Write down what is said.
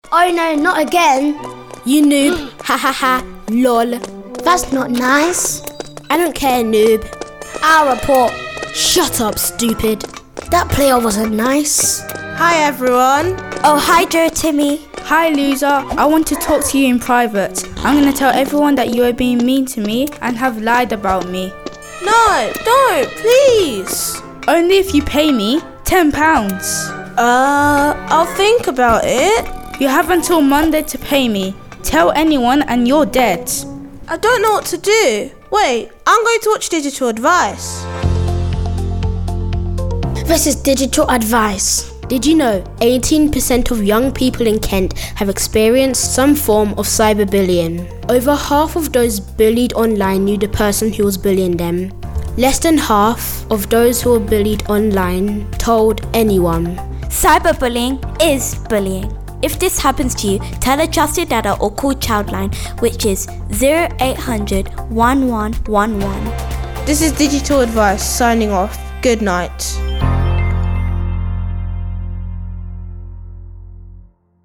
Oh no, not again. You noob. Ha ha ha. Lol. That's not nice. I don't care, noob. I'll report. Shut up, stupid. That player wasn't nice. Hi everyone. Oh, hi Joe Timmy. Hi loser, I want to talk to you in private. I'm going to tell everyone that you are being mean to me and have lied about me. No, don't, please. Only if you pay me £10. I'll think about it. You have until Monday to pay me. Tell anyone and you're dead. I don't know what to do. Wait, I'm going to watch Digital Advice. This is Digital Advice. Did you know 18% of young people in Kent have experienced some form of cyberbullying? Over half of those bullied online knew the person who was bullying them. Less than half of those who were bullied online told anyone. Cyberbullying is bullying. If this happens to you, tell a trusted data or call Childline, which is 0800 1111. This is Digital Advice signing off. Good night.